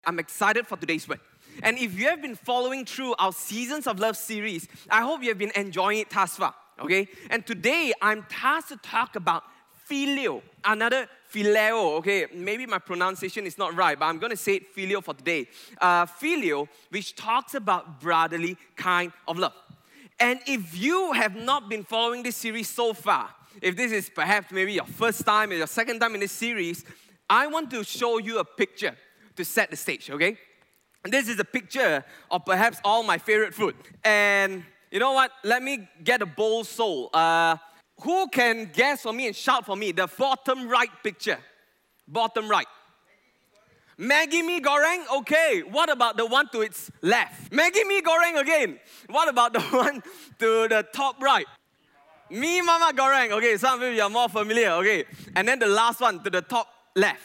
I'm excited for today's word. And if you have been following through our Seasons of Love series, I hope you have been enjoying it thus far, okay? And today, I'm tasked to talk about filio, another phileo, okay? Maybe my pronunciation is not right, but I'm going to say it filio for today. Filio, which talks about brotherly kind of love. And if you have not been following this series so far, if this is perhaps maybe your first time or your second time in this series, I want to show you a picture to set the stage, okay? And this is a picture of perhaps all my favorite food. And you know what? Let me get a bold soul. Who can guess for me and shout for me the bottom right picture? Bottom right. Maggi mee goreng? Okay. What about the one to its left? Maggi mee goreng again. What about the one to the top right? Mee mama goreng. Okay, some of you are more familiar. Okay. And then the last one to the top left.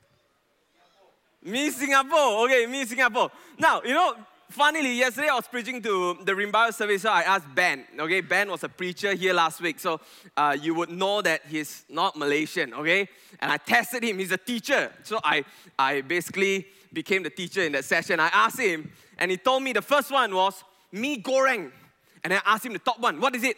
Mee Singapore. Okay, Mee Singapore. Now, you know, funnily, yesterday I was preaching to the Rimbayo service, so I asked Ben. Okay, Ben was a preacher here last week, so you would know that he's not Malaysian, okay? And I tested him, he's a teacher. So I basically became the teacher in that session. I asked him, and he told me the first one was mee goreng. And I asked him the top one, what is it?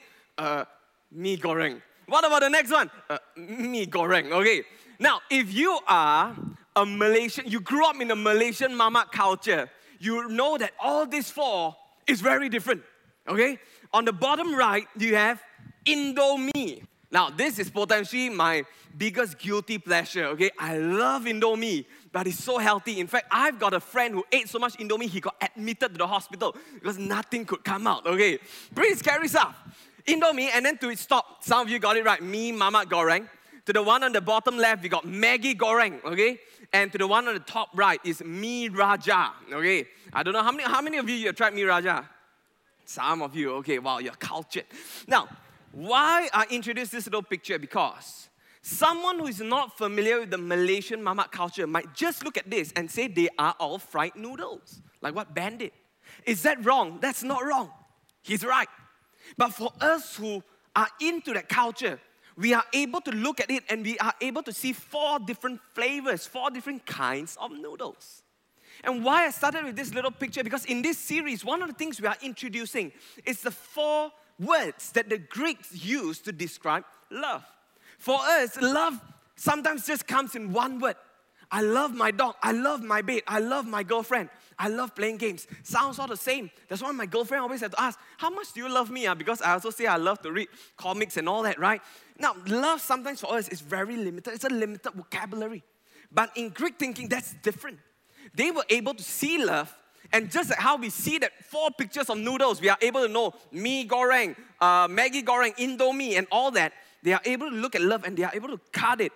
Mee goreng. What about the next one? Mee goreng, okay? Now, if you are a Malaysian, you grew up in a Malaysian mamak culture, you know that all these four is very different, okay? On the bottom right, you have Indomie. Now, this is potentially my biggest guilty pleasure, okay? I love Indomie, but it's so healthy. In fact, I've got a friend who ate so much Indomie, he got admitted to the hospital because nothing could come out, okay? Pretty scary stuff. Indomie, and then to its top, some of you got it right, mee mamak goreng. To the one on the bottom left, we got Maggi goreng, okay? And to the one on the top right is mee raja, okay? I don't know, how many of you have tried mee raja? Some of you, okay, wow, you're cultured. Now, why I introduced this little picture? Because someone who is not familiar with the Malaysian mamak culture might just look at this and say they are all fried noodles, like what Ben did. Is that wrong? That's not wrong. He's right. But for us who are into that culture, we are able to look at it and we are able to see 4 different flavors, 4 different kinds of noodles. And why I started with this little picture, because in this series, one of the things we are introducing is the 4 words that the Greeks used to describe love. For us, love sometimes just comes in one word. I love my dog, I love my bed, I love my girlfriend, I love playing games. Sounds all the same. That's why my girlfriend always had to ask, how much do you love me? Because I also say I love to read comics and all that, right? Now, love sometimes for us is very limited. It's a limited vocabulary. But in Greek thinking, that's different. They were able to see love, and just like how we see that 4 pictures of noodles, we are able to know mee goreng, Maggi goreng, Indomie, and all that. They are able to look at love and they are able to cut it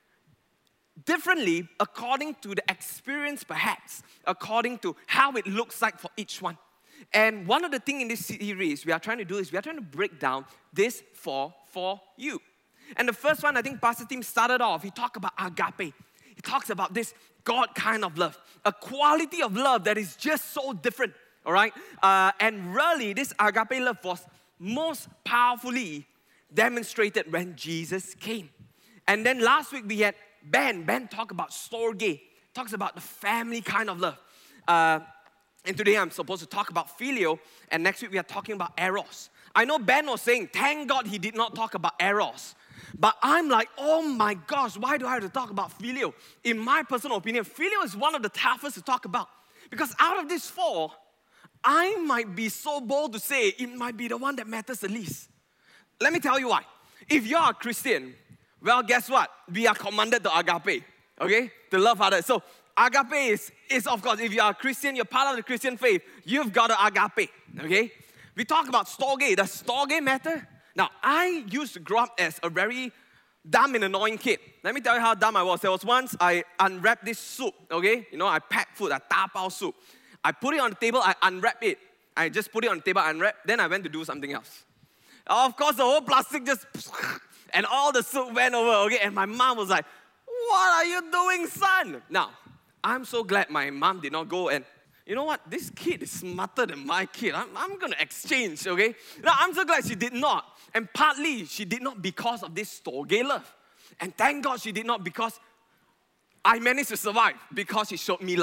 differently according to the experience, perhaps, according to how it looks like for each one. And one of the things in this series we are trying to do is we are trying to break down this for you. And the first one, I think Pastor Tim started off, he talked about agape. He talks about this God kind of love, a quality of love that is just so different, all right? And really, this agape love was most powerfully demonstrated when Jesus came. And then last week we had Ben talked about storge, talks about the family kind of love. And today I'm supposed to talk about filio, and next week we are talking about eros. I know Ben was saying, thank God he did not talk about eros. But I'm like, oh my gosh, why do I have to talk about filio? In my personal opinion, filio is one of the toughest to talk about. Because out of these 4, I might be so bold to say it might be the one that matters the least. Let me tell you why. If you're a Christian, well, guess what? We are commanded to agape, okay? To love others. So agape is of course, if you are a Christian, you're part of the Christian faith, you've got to agape, okay? We talk about storge. Does storge matter? Now, I used to grow up as a very dumb and annoying kid. Let me tell you how dumb I was. There was once I unwrapped this soup, okay? You know, I packed food, I tapao soup. I put it on the table, I unwrapped it. I just put it on the table, unwrapped, then I went to do something else. Of course, the whole plastic just, and all the soup went over, okay? And my mom was like, what are you doing, son? Now, I'm so glad my mom did not go and, you know what? This kid is smarter than my kid. I'm going to exchange, okay? Now, I'm so glad she did not. And partly, she did not because of this storge love. And thank God she did not because I managed to survive because she showed me love.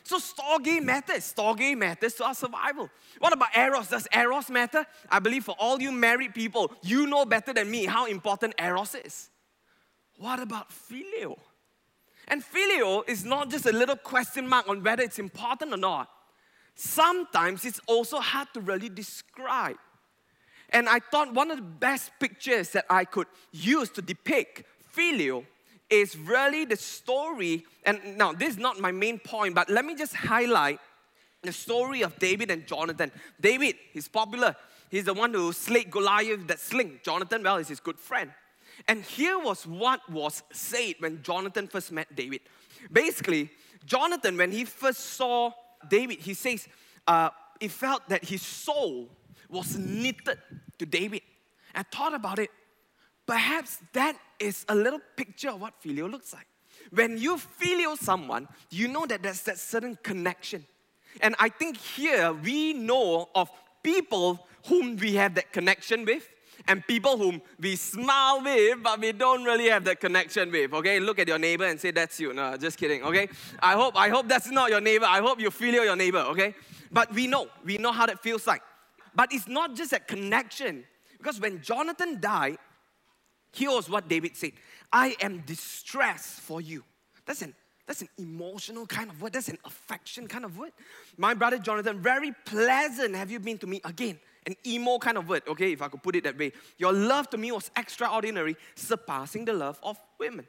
So storge matters. Storge matters to our survival. What about eros? Does eros matter? I believe for all you married people, you know better than me how important eros is. What about phileo? And phileo is not just a little question mark on whether it's important or not. Sometimes it's also hard to really describe. And I thought one of the best pictures that I could use to depict phileo is really the story. And now, this is not my main point, but let me just highlight the story of David and Jonathan. David, he's popular. He's the one who slayed Goliath with that sling. Jonathan, well, is his good friend. And here was what was said when Jonathan first met David. Basically, Jonathan, when he first saw David, he says, he felt that his soul was knitted to David. I thought about it. Perhaps that is a little picture of what phileo looks like. When you phileo someone, you know that there's that certain connection. And I think here we know of people whom we have that connection with, and people whom we smile with, but we don't really have that connection with, okay? Look at your neighbor and say, that's you. No, just kidding, okay? I hope that's not your neighbor. I hope you phileo your neighbor, okay? But we know how that feels like. But it's not just that connection. Because when Jonathan died, here was what David said. I am distressed for you. That's an emotional kind of word. That's an affection kind of word. My brother Jonathan, very pleasant have you been to me. Again, an emo kind of word, okay, if I could put it that way. Your love to me was extraordinary, surpassing the love of women.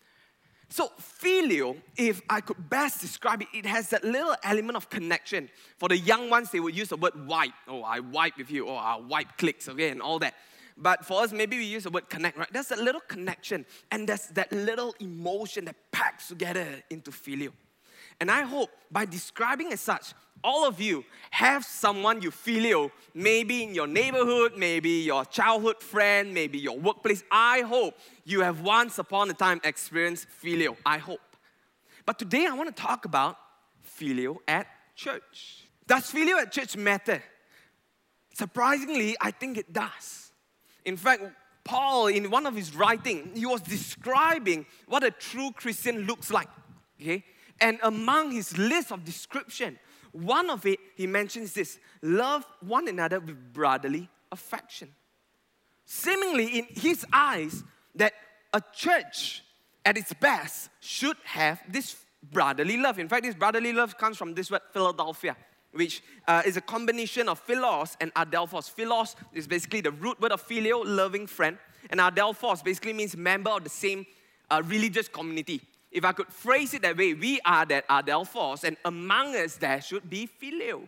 So phileo, if I could best describe it, it has that little element of connection. For the young ones, they would use the word wipe. Oh, I wipe with you. Oh, I'll wipe clicks, okay, and all that. But for us, maybe we use the word connect, right? There's that little connection, and there's that little emotion that packs together into phileo. And I hope by describing as such, all of you have someone you phileo, maybe in your neighborhood, maybe your childhood friend, maybe your workplace. I hope you have once upon a time experienced phileo. I hope. But today I want to talk about phileo at church. Does phileo at church matter? Surprisingly, I think it does. In fact, Paul, in one of his writings, he was describing what a true Christian looks like. Okay? And among his list of description, one of it, he mentions this: love one another with brotherly affection. Seemingly, in his eyes, that a church at its best should have this brotherly love. In fact, this brotherly love comes from this word, Philadelphia, which is a combination of philos and adelphos. Philos is basically the root word of phileo, loving friend. And adelphos basically means member of the same religious community. If I could phrase it that way, we are that adelphos, and among us there should be phileo.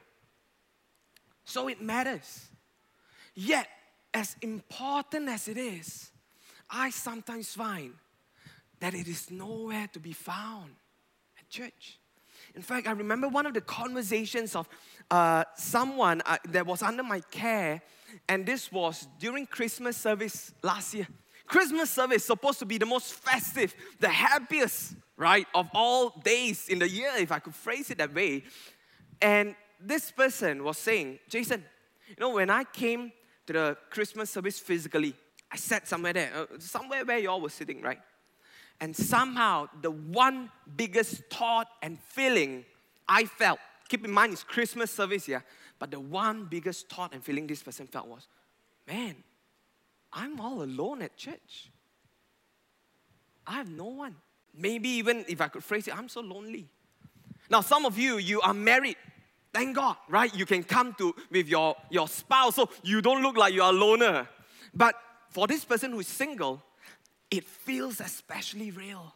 So it matters. Yet, as important as it is, I sometimes find that it is nowhere to be found at church. In fact, I remember one of the conversations of someone that was under my care, and this was during Christmas service last year. Christmas service is supposed to be the most festive, the happiest, right, of all days in the year, if I could phrase it that way. And this person was saying, Jason, you know, when I came to the Christmas service physically, I sat somewhere there, somewhere where you all were sitting, right? And somehow, the one biggest thought and feeling I felt, keep in mind it's Christmas service, yeah, but the one biggest thought and feeling this person felt was, man, I'm all alone at church. I have no one. Maybe even if I could phrase it, I'm so lonely. Now, some of you, you are married. Thank God, right? You can come with your spouse, so you don't look like you are a loner. But for this person who is single, it feels especially real.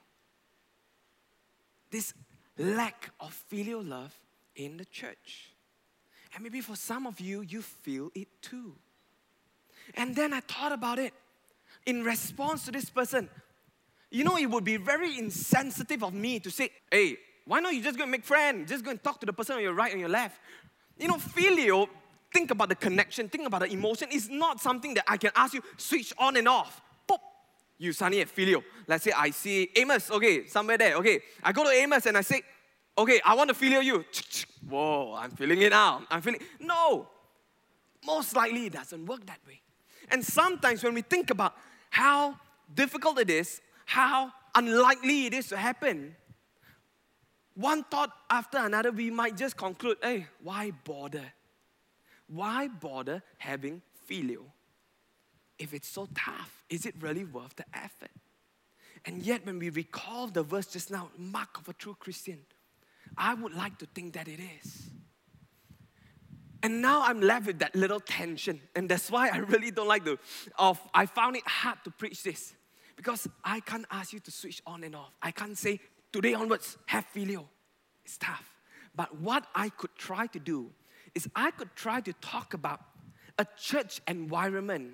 This lack of filial love in the church. And maybe for some of you, you feel it too. And then I thought about it. In response to this person, you know, it would be very insensitive of me to say, hey, why not you just go and make friends? Just go and talk to the person on your right and your left. You know, phileo, think about the connection, think about the emotion. It's not something that I can ask you, switch on and off. Pop, you suddenly have phileo. Let's say I see Amos, okay, somewhere there, okay. I go to Amos and I say, okay, I want to phileo you. Whoa, I'm feeling it now. No, most likely it doesn't work that way. And sometimes when we think about how difficult it is, how unlikely it is to happen, one thought after another, we might just conclude, hey, why bother? Why bother having filio? If it's so tough, is it really worth the effort? And yet when we recall the verse just now, mark of a true Christian, I would like to think that it is. And now I'm left with that little tension. And that's why I really don't like I found it hard to preach this. Because I can't ask you to switch on and off. I can't say, today onwards, have filio. It's tough. But what I could try to do is I could try to talk about a church environment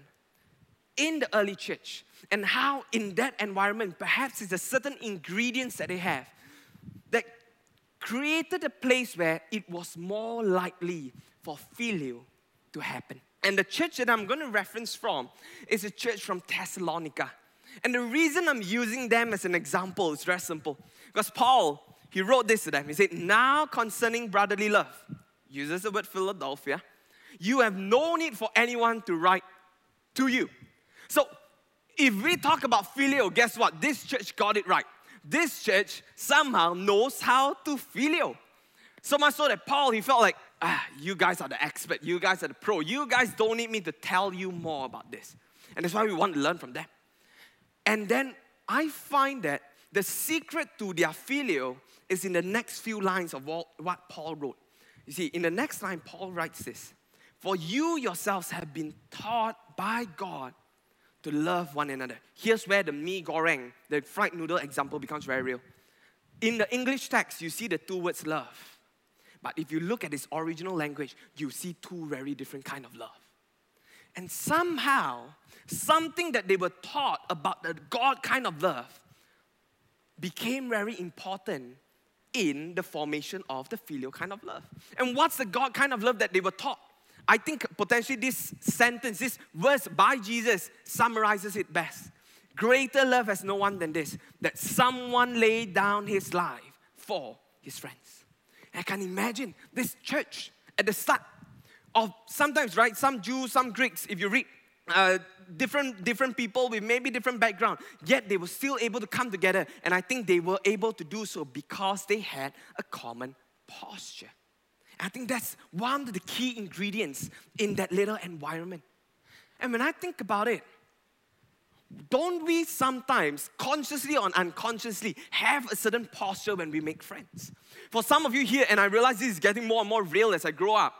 in the early church and how in that environment, perhaps it's a certain ingredients that they have that created a place where it was more likely for filio to happen. And the church that I'm going to reference from is a church from Thessalonica. And the reason I'm using them as an example is very simple. Because Paul, he wrote this to them. He said, now concerning brotherly love, uses the word Philadelphia, you have no need for anyone to write to you. So, if we talk about filio, guess what? This church got it right. This church somehow knows how to filio. So much so that Paul, he felt like, you guys are the expert. You guys are the pro. You guys don't need me to tell you more about this. And that's why we want to learn from them. And then I find that the secret to their filio is in the next few lines of what Paul wrote. You see, in the next line, Paul writes this. For you yourselves have been taught by God to love one another. Here's where the mee goreng, the fried noodle example becomes very real. In the English text, you see the two words love. But if you look at its original language, you see two very different kind of love. And somehow, something that they were taught about the God kind of love became very important in the formation of the filial kind of love. And what's the God kind of love that they were taught? I think potentially this sentence, this verse by Jesus summarizes it best. Greater love has no one than this, that someone laid down his life for his friends. I can imagine this church at the start of sometimes, right, some Jews, some Greeks, if you read different people with maybe different background, yet they were still able to come together. And I think they were able to do so because they had a common posture. I think that's one of the key ingredients in that little environment. And when I think about it, don't we sometimes, consciously or unconsciously, have a certain posture when we make friends? For some of you here, and I realize this is getting more and more real as I grow up,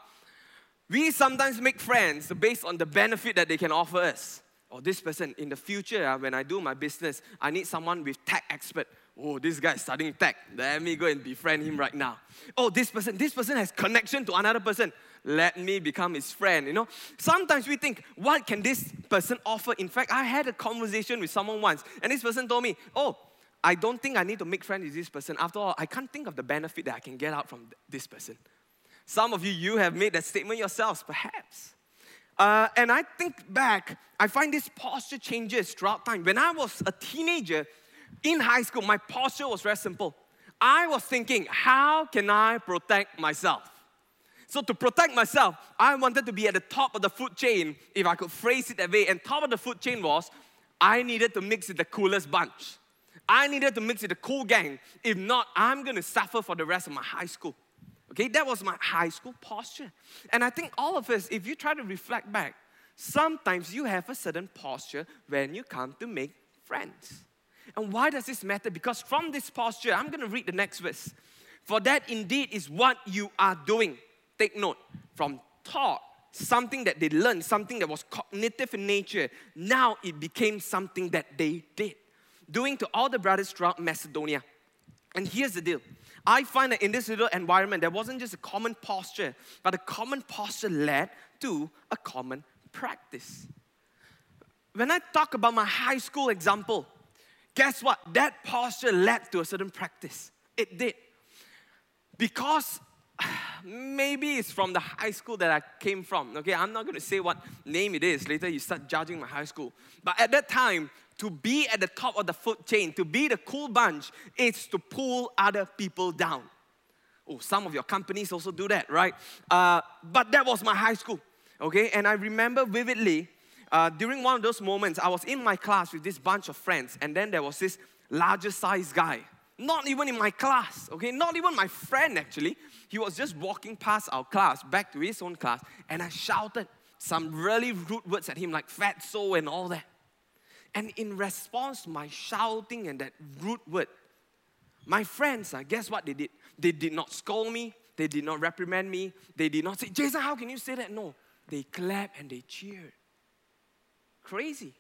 we sometimes make friends based on the benefit that they can offer us. Or this person, in the future, when I do my business, I need someone with tech expert. Oh, this guy is studying tech. Let me go and befriend him right now. Oh, this person has connection to another person. Let me become his friend, you know. Sometimes we think, what can this person offer? In fact, I had a conversation with someone once, and this person told me, oh, I don't think I need to make friends with this person. After all, I can't think of the benefit that I can get out from this person. Some of you have made that statement yourselves, perhaps. And I think back, I find this posture changes throughout time. When I was a teenager in high school, my posture was very simple. I was thinking, how can I protect myself? So to protect myself, I wanted to be at the top of the food chain, if I could phrase it that way. And top of the food chain was, I needed to mix with the coolest bunch. I needed to mix with the cool gang. If not, I'm going to suffer for the rest of my high school. Okay, that was my high school posture. And I think all of us, if you try to reflect back, sometimes you have a certain posture when you come to make friends. And why does this matter? Because from this posture, I'm going to read the next verse. For that indeed is what you are doing. Take note, from taught, something that they learned, something that was cognitive in nature, now it became something that they did. Doing to all the brothers throughout Macedonia. And here's the deal. I find that in this little environment, there wasn't just a common posture, but a common posture led to a common practice. When I talk about my high school example, guess what? That posture led to a certain practice. It did. Because maybe it's from the high school that I came from. Okay, I'm not going to say what name it is. Later you start judging my high school. But at that time, to be at the top of the food chain, to be the cool bunch, is to pull other people down. Oh, some of your companies also do that, right? But that was my high school, okay? And I remember vividly, during one of those moments, I was in my class with this bunch of friends, and then there was this larger size guy. not even in my class, okay? Not even my friend, actually. He was just walking past our class, back to his own class, and I shouted some really rude words at him, like fatso and all that. And in response to my shouting and that rude word, my friends, guess what they did? They did not scold me. They did not reprimand me. They did not say, Jason, how can you say that? No. They clapped and they cheered. Crazy.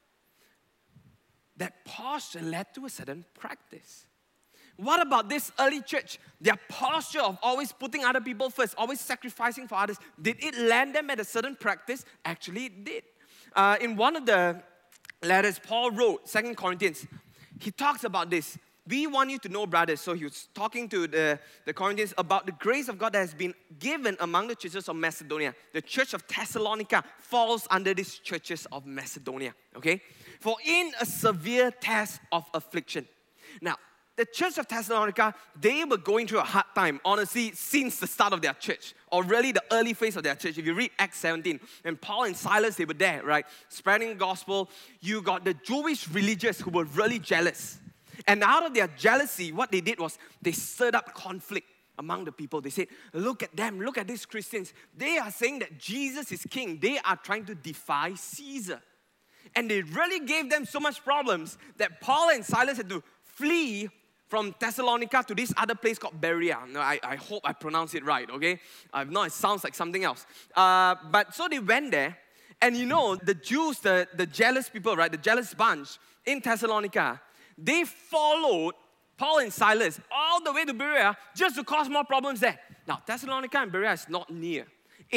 That posture led to a certain practice. What about this early church? Their posture of always putting other people first, always sacrificing for others, did it land them at a certain practice? Actually, it did. In one of the letters Paul wrote, 2 Corinthians, he talks about this. We want you to know, brothers, so he was talking to the Corinthians about the grace of God that has been given among the churches of Macedonia. The church of Thessalonica falls under these churches of Macedonia, okay? For in a severe test of affliction. Now, the church of Thessalonica, they were going through a hard time, honestly, since the start of their church, or really the early phase of their church. If you read Acts 17, and Paul and Silas, they were there, right? Spreading the gospel. You got the Jewish religious who were really jealous. And out of their jealousy, what they did was they stirred up conflict among the people. They said, look at them, look at these Christians. They are saying that Jesus is king. They are trying to defy Caesar. And they really gave them so much problems that Paul and Silas had to flee from Thessalonica to this other place called Berea. No, I hope I pronounce it right, okay? If not, it sounds like something else. But so they went there, and you know, the Jews, the jealous people, right? The jealous bunch in Thessalonica, they followed Paul and Silas all the way to Berea just to cause more problems there. Now, Thessalonica and Berea is not near.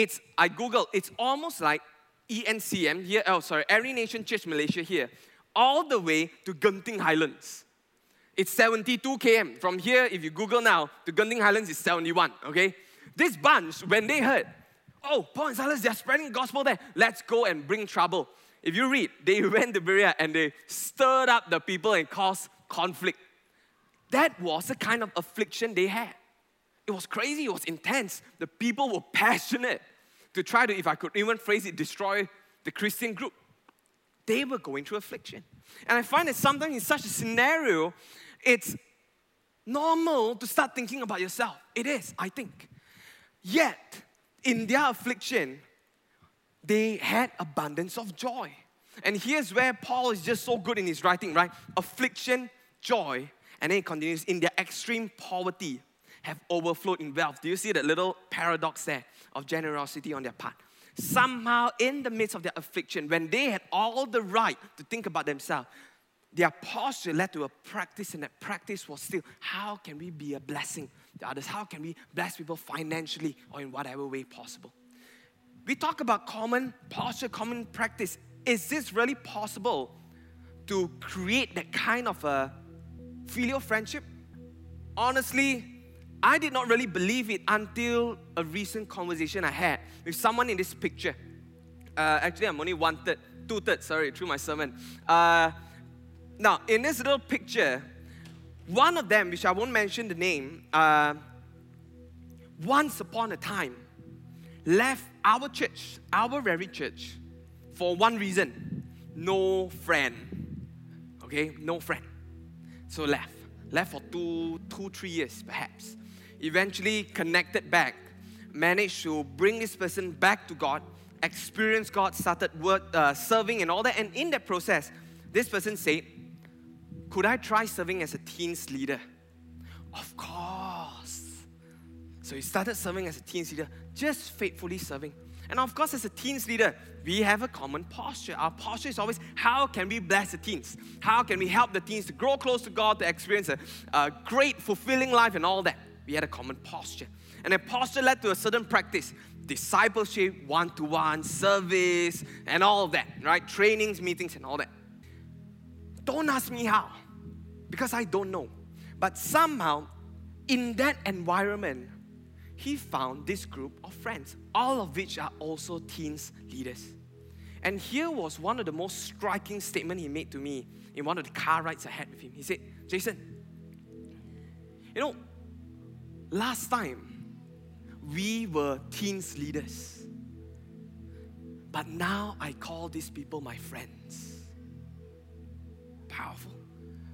I Googled, it's almost like ENCM here, Every Nation Church Malaysia here, all the way to Genting Highlands. It's 72 km. From here, if you Google now, to Genting Highlands is 71, okay? This bunch, when they heard, oh, Paul and Silas, they're spreading the gospel there. Let's go and bring trouble. If you read, they went to Berea and they stirred up the people and caused conflict. That was the kind of affliction they had. It was crazy, it was intense. The people were passionate to try to, if I could even phrase it, destroy the Christian group. They were going through affliction. And I find that sometimes in such a scenario, it's normal to start thinking about yourself. It is, I think. Yet, in their affliction, they had abundance of joy. And here's where Paul is just so good in his writing, right? Affliction, joy, and then it continues, in their extreme poverty, have overflowed in wealth. Do you see that little paradox there of generosity on their part? Somehow, in the midst of their affliction, when they had all the right to think about themselves, their posture led to a practice, and that practice was still, how can we be a blessing to others? How can we bless people financially or in whatever way possible? We talk about common posture, common practice. Is this really possible to create that kind of a filial friendship? Honestly, I did not really believe it until a recent conversation I had with someone in this picture. Actually, I'm only two-thirds, through my sermon. Now, in this little picture, one of them, which I won't mention the name, once upon a time, left our church, our very church, for one reason: no friend. Okay, no friend. So left for 3 years perhaps. Eventually connected back, managed to bring this person back to God, experienced God, started serving and all that. And in that process, this person said, could I try serving as a teens leader? Of course. So he started serving as a teens leader, just faithfully serving. And of course, as a teens leader, we have a common posture. Our posture is always, how can we bless the teens? How can we help the teens to grow close to God, to experience a great, fulfilling life and all that? We had a common posture. And that posture led to a certain practice. Discipleship, one-to-one, service, and all of that, right? Trainings, meetings, and all that. Don't ask me how, because I don't know. But somehow, in that environment, he found this group of friends, all of which are also teens leaders. And here was one of the most striking statements he made to me in one of the car rides I had with him. He said, Jason, you know, last time we were teens leaders, but now I call these people my friends. Powerful.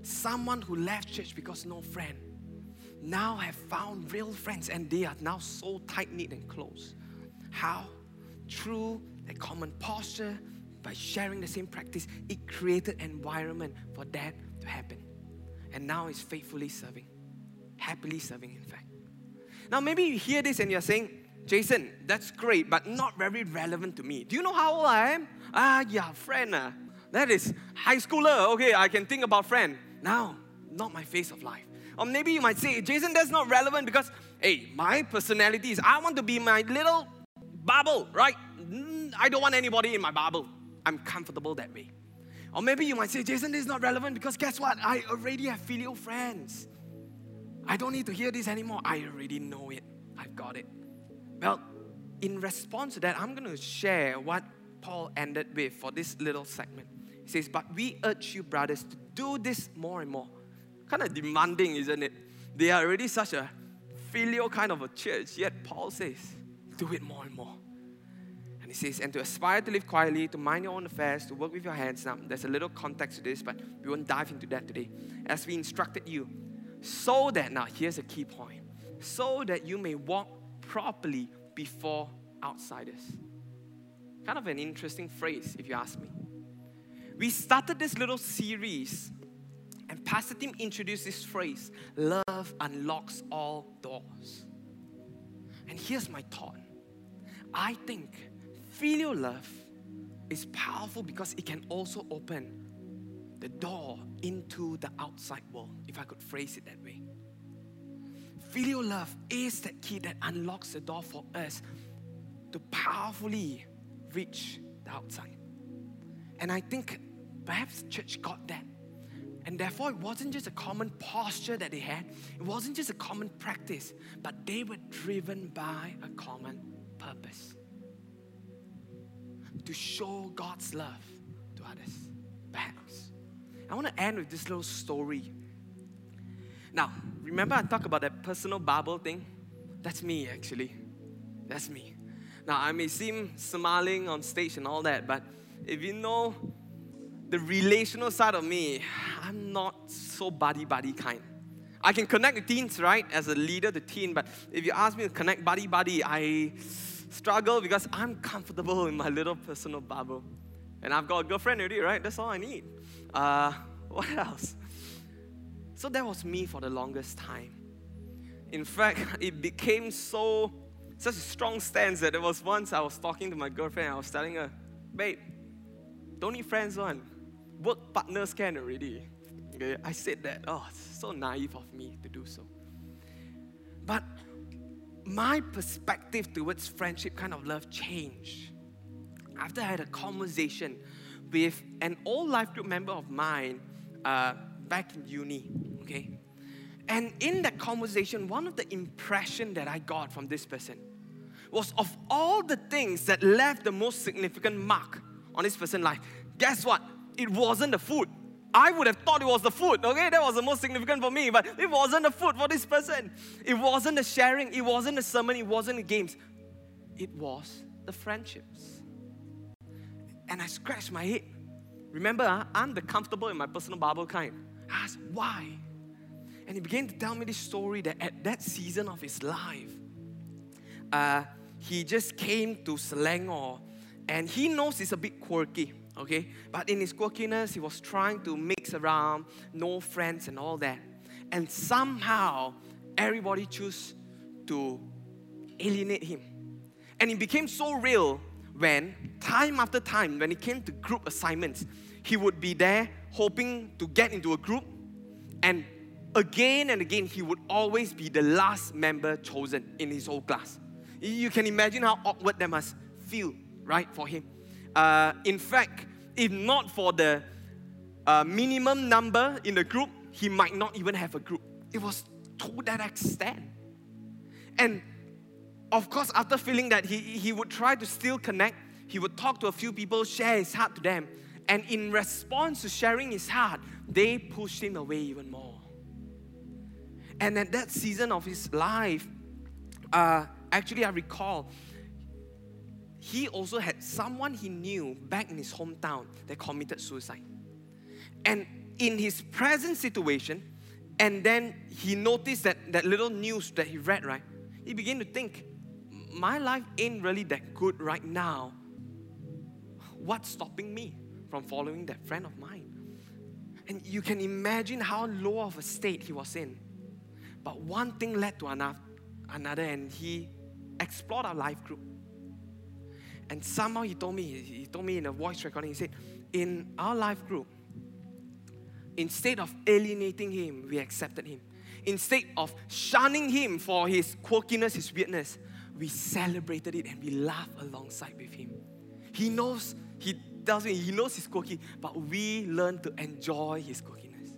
someone who left church because no friend now have found real friends, and they are now so tight-knit and close. How? Through a common posture, by sharing the same practice, it created an environment for that to happen. And now it's faithfully serving, happily serving, in fact. Now, maybe you hear this and you're saying, Jason, that's great, but not very relevant to me. Do you know how old I am? Yeah, friend. That is high schooler. Okay, I can think about friend. Now, not my phase of life. Or maybe you might say, Jason, that's not relevant because, hey, my personality is, I want to be my little bubble, right? I don't want anybody in my bubble. I'm comfortable that way. Or maybe you might say, Jason, this is not relevant because guess what? I already have filial friends. I don't need to hear this anymore. I already know it. I've got it. Well, in response to that, I'm going to share what Paul ended with for this little segment. He says, but we urge you, brothers, to do this more and more. Kind of demanding, isn't it? They are already such a filial kind of a church, yet Paul says, do it more and more. And he says, and to aspire to live quietly, to mind your own affairs, to work with your hands. Now, there's a little context to this, but we won't dive into that today. As we instructed you, so that, now here's a key point, so that you may walk properly before outsiders. Kind of an interesting phrase, if you ask me. We started this little series, and Pastor Tim introduced this phrase, love unlocks all doors. And here's my thought. I think filial love is powerful because it can also open the door into the outside world, if I could phrase it that way. Filial love is that key that unlocks the door for us to powerfully reach the outside. And I think perhaps the church got that. And therefore, it wasn't just a common posture that they had. It wasn't just a common practice, but they were driven by a common purpose. To show God's love to others, perhaps. I want to end with this little story. Now, remember I talked about that personal Bible thing? That's me, actually. That's me. Now, I may seem smiling on stage and all that, but if you know the relational side of me, I'm not so buddy-buddy kind. I can connect with teens, right? As a leader to teen, but if you ask me to connect buddy-buddy, I struggle because I'm comfortable in my little personal bubble. And I've got a girlfriend already, right? That's all I need. What else? So that was me for the longest time. In fact, it became such a strong stance that there was once I was talking to my girlfriend and I was telling her, babe, don't need friends one. Work partners can already. Okay, I said that. Oh, it's so naive of me to do so. But my perspective towards friendship kind of love changed after I had a conversation with an old life group member of mine back in uni. Okay, and in that conversation, one of the impressions that I got from this person was of all the things that left the most significant mark on this person's life. Guess what? It wasn't the food. I would have thought it was the food, okay? That was the most significant for me, but it wasn't the food for this person. It wasn't the sharing, it wasn't the sermon, it wasn't the games. It was the friendships. And I scratched my head. Remember, I'm the comfortable in my personal Bible kind. I asked, why? And he began to tell me this story that at that season of his life, he just came to Selangor, and he knows he's a bit quirky. Okay, but in his quirkiness, he was trying to mix around, no friends and all that. And somehow, everybody chose to alienate him. And it became so real when, time after time, when it came to group assignments, he would be there hoping to get into a group. And again and again, he would always be the last member chosen in his whole class. You can imagine how awkward that must feel, right, for him. In fact, if not for the minimum number in the group, he might not even have a group. It was to that extent. And of course, after feeling that, he would try to still connect. He would talk to a few people, share his heart to them. And in response to sharing his heart, they pushed him away even more. And at that season of his life, actually I recall, he also had someone he knew back in his hometown that committed suicide. And in his present situation, and then he noticed that little news that he read, right? He began to think, my life ain't really that good right now. What's stopping me from following that friend of mine? And you can imagine how low of a state he was in. But one thing led to another, and he explored our life group. And somehow he told me in a voice recording, he said, in our life group, instead of alienating him, we accepted him. Instead of shunning him for his quirkiness, his weirdness, we celebrated it and we laughed alongside with him. He tells me he knows he's quirky, but we learned to enjoy his quirkiness.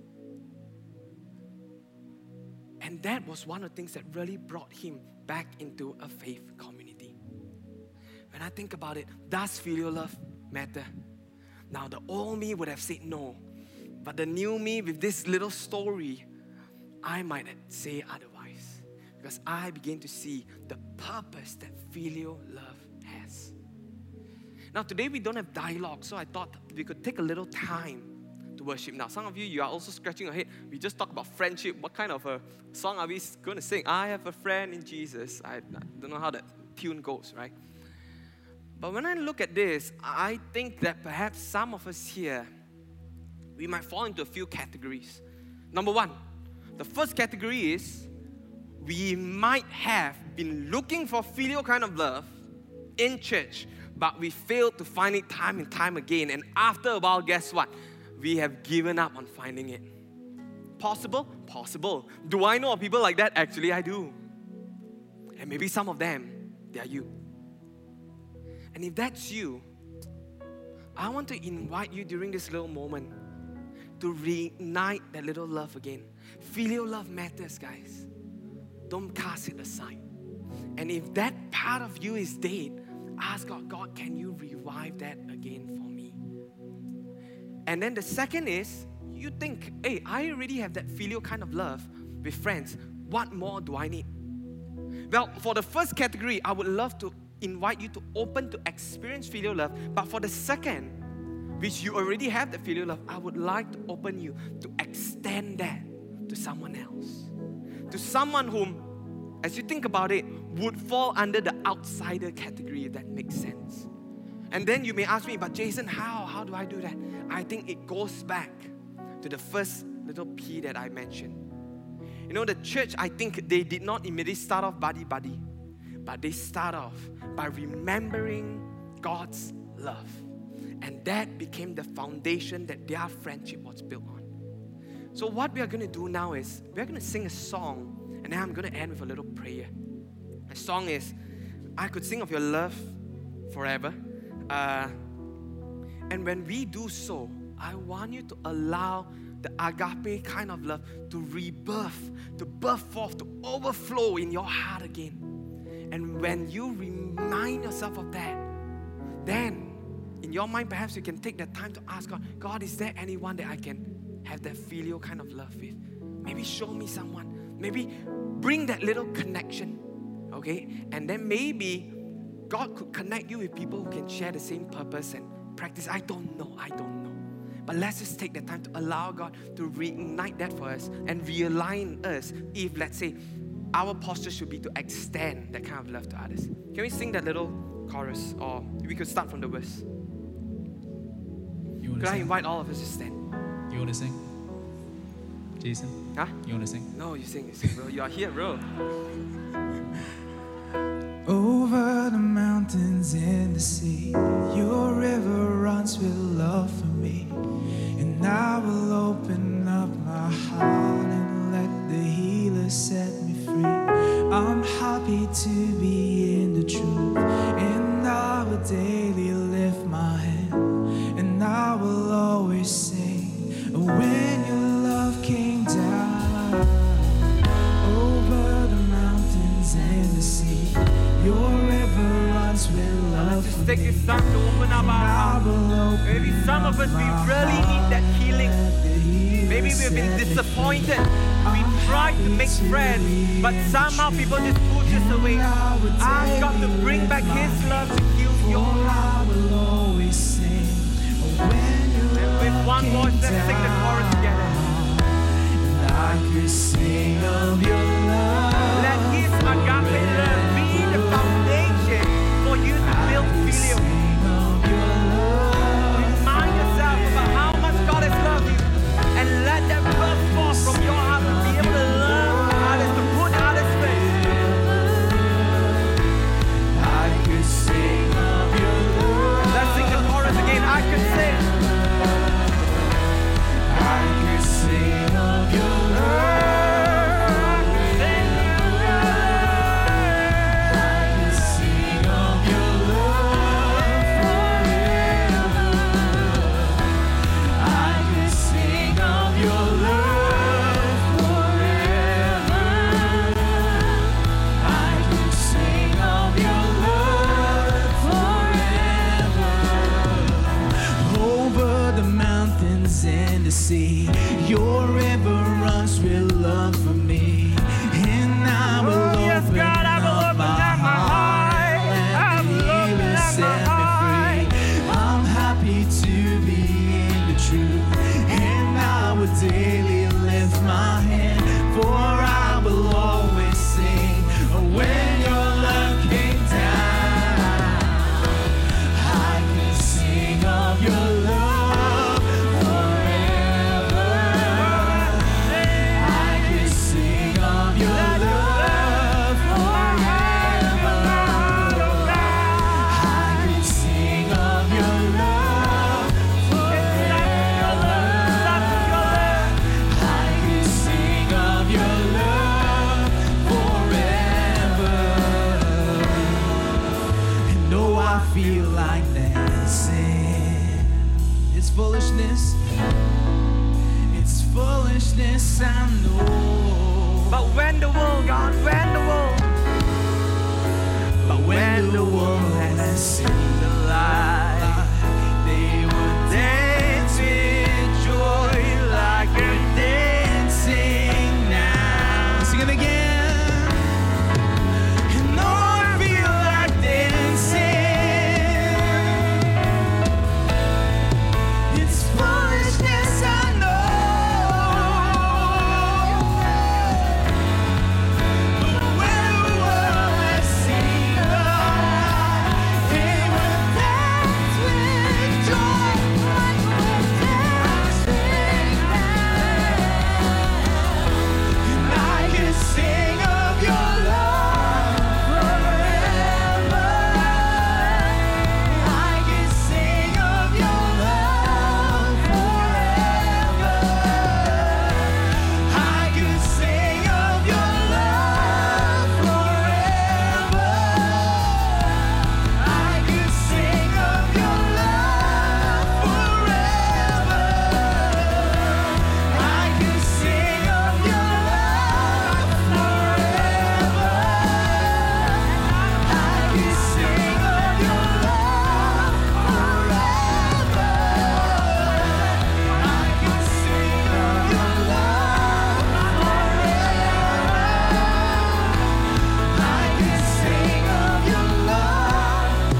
And that was one of the things that really brought him back into a faith community. When I think about it, does filial love matter? Now, the old me would have said no. But the new me with this little story, I might say otherwise. Because I begin to see the purpose that filial love has. Now, today we don't have dialogue, so I thought we could take a little time to worship. Now, some of you are also scratching your head. We just talked about friendship. What kind of a song are we going to sing? I have a friend in Jesus. I don't know how that tune goes, right? But when I look at this, I think that perhaps some of us here, we might fall into a few categories. Number one, the first category is we might have been looking for filial kind of love in church, but we failed to find it time and time again. And after a while, guess what? We have given up on finding it. Possible? Possible. Do I know of people like that? Actually, I do. And maybe some of them, they are you. And if that's you, I want to invite you during this little moment to reignite that little love again. Filial love matters, guys. Don't cast it aside. And if that part of you is dead, ask God, can you revive that again for me? And then the second is, you think, hey, I already have that filial kind of love with friends. What more do I need? Well, for the first category, I would love to invite you to open to experience filial love. But for the second, which you already have the filial love, I would like to open you to extend that to someone else. To someone whom, as you think about it, would fall under the outsider category, if that makes sense. And then you may ask me, but Jason, how do I do that? I think it goes back to the first little P that I mentioned. You know, the church, I think they did not immediately start off buddy-buddy, but they start off by remembering God's love. And that became the foundation that their friendship was built on. So what we are going to do now is, we're going to sing a song, and then I'm going to end with a little prayer. The song is, I Could Sing of Your Love Forever. And when we do so, I want you to allow the agape kind of love to rebirth, to birth forth, to overflow in your heart again. And when you remind yourself of that, then in your mind, perhaps you can take that time to ask God, is there anyone that I can have that filial kind of love with? Maybe show me someone. Maybe bring that little connection, okay? And then maybe God could connect you with people who can share the same purpose and practice. I don't know. But let's just take the time to allow God to reignite that for us and realign us if, let's say, our posture should be to extend that kind of love to others. Can we sing that little chorus, or we could start from the verse? Could I invite all of us to stand? You want to sing? Jason? Huh? You want to sing? No, you sing, bro. You are here, bro. Over the mountains and the sea, your river runs with love for me. And I will open up my heart and let the healer set me free. I'm happy to be in the truth, and I will daily lift my hand, and I will always sing when your love came down. Over the mountains and the sea, your river runs with love. Just take this time to open up our heart. Maybe some of us, we really need that healing. Maybe we've been disappointed. We tried to make friends, but somehow people just push us away. Ask God to bring back His love to heal your heart. And with one voice, let's sing the chorus together. sing of your love. Let His agape love be the foundation for you to build filial. Sing of your love. Remind yourself about how much God has loved you, and let that burst forth from your heart to be able to love others, to put others first. I could sing of your love. Let's sing the chorus again. I could sing. I could sing of your love. I could sing of your love forever. I could sing of your love forever. I could sing of your love forever. Over the mountains and the sea, your river runs with love for me. And I will Yes, open God, I will up open my up my heart. heart. I And will He open will up my set me heart. free. I'm happy to be in the truth, and I will daily lift my hand, for I will always sing when your love came down. I can sing of your love forever. I can sing of your love forever. I can sing of your love forever. I can sing of your love forever. And though I feel like dancing, it's foolishness. It's foolishness, I know. But when the world, God, when the world, But when the world has seen the light, they will dance with joy like they're dancing now. Sing it again. And though I feel like dancing, it's foolishness, I know. But when the world has seen the light, they will dance with joy like we're dancing now. And I can sing of your love forever. I can sing of your love forever. I can sing of your love forever. I can sing of your love forever. I can sing of your love forever. I can sing of your love forever. I can sing of your love forever. I can sing of your love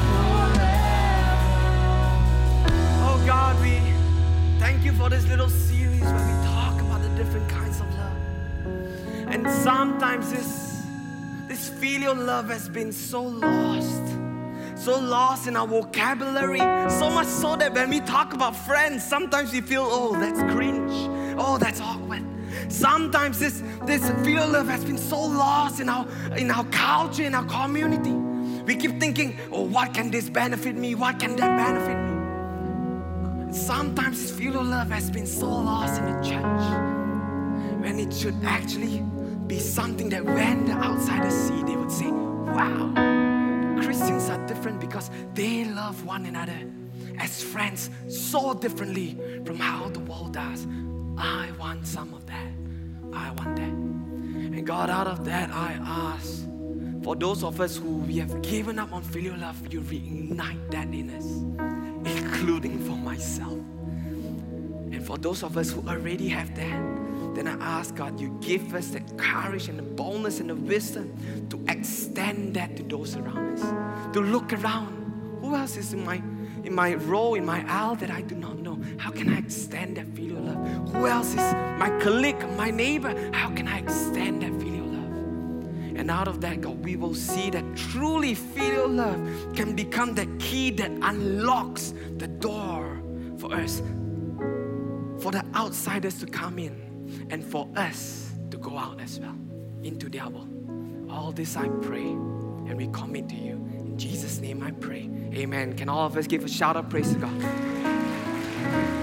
forever. oh God, we thank you for this little series where we talk about the different kinds of love. And sometimes this filial love has been so lost in our vocabulary, so much so that when we talk about friends, sometimes we feel, oh, that's cringe, oh, that's awkward. Sometimes this filial love has been so lost in our culture, in our community. We keep thinking, oh, what can this benefit me? What can that benefit me? Sometimes this filial love has been so lost in the church, when it should actually be something that when the outsiders see, they would say, wow, Christians are different because they love one another as friends so differently from how the world does. I want some of that. I want that. And God, out of that, I ask for those of us who we have given up on filial love, you reignite that in us, including for myself. And for those of us who already have that, then I ask God, you give us the courage and the boldness and the wisdom to extend that to those around us. To look around. Who else is in my role, in my aisle that I do not know? How can I extend that filial love? Who else is my colleague, my neighbor? How can I extend that filial love? And out of that, God, we will see that truly filial love can become the key that unlocks the door for us, for the outsiders to come in, and for us to go out as well into their world. All this I pray and we commit to you. In Jesus' name I pray. Amen. Can all of us give a shout of praise to God?